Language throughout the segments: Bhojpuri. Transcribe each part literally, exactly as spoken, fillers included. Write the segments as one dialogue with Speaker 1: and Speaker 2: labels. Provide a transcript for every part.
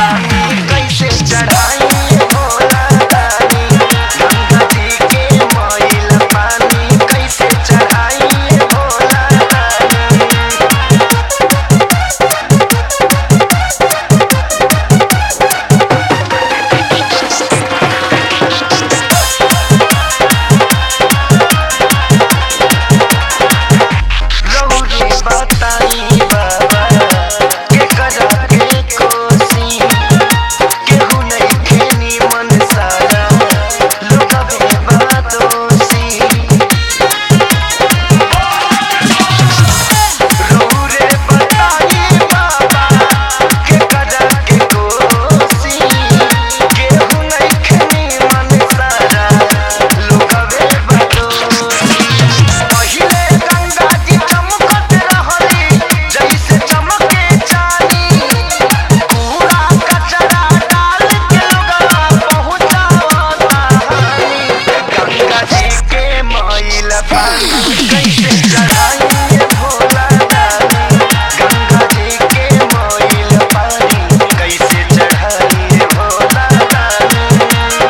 Speaker 1: पानी कैसे चढ़ाई भोला दानी, गंगा जी के मैल पानी कैसे चढ़ाई भोला दानी। रउरे बताई बाबा के करा के कोसी, केहू नइखे निमन सारा लोगवे बा दोषी। रउरे बताई बाबा के करा के कोसी, केहू नइखे निमन सारा लोगवे बा दोषी। पहिले गंगा जी चमकत रहली जैसे चमके चानी, कूड़ा कचरा डाल के लोगवा पहुँचावता हानि। गंगा जी के मैल पानी कैसे चढ़ाई भोला दानी, गंगा जी के मैल पानी कैसे चढ़ाई भोला दानी।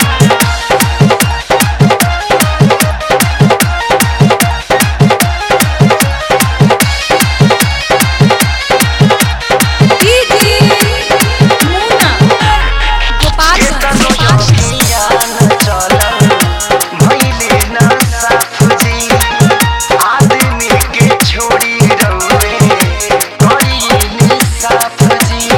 Speaker 1: केतनो योगिया न चलल भइले न साफ जी, आदमी के छोड़ी रउरे करिए निसाफ जी।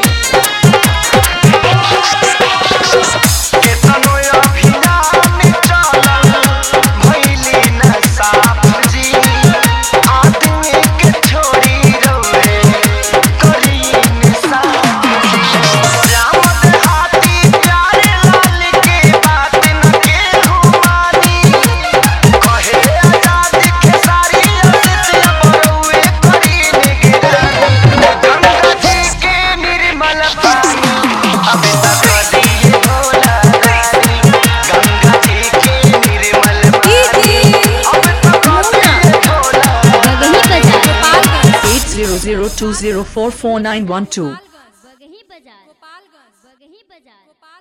Speaker 1: केतनो अभियान चलल भइले न साफ जी, आदमी के छोड़ी रउरे करिए निसाफ जी। राम देहाती प्यारे लाल के बात न केहू मानी, कहे आजादी खेसारी असित बरउए करी निगरानी। गंगा जी के निर्मल पानी अब तक दिए भोला दानी, गंगा जी के निर्मल पानी अब तक दिए Bhola.
Speaker 2: eight zero zero two zero four four nine one two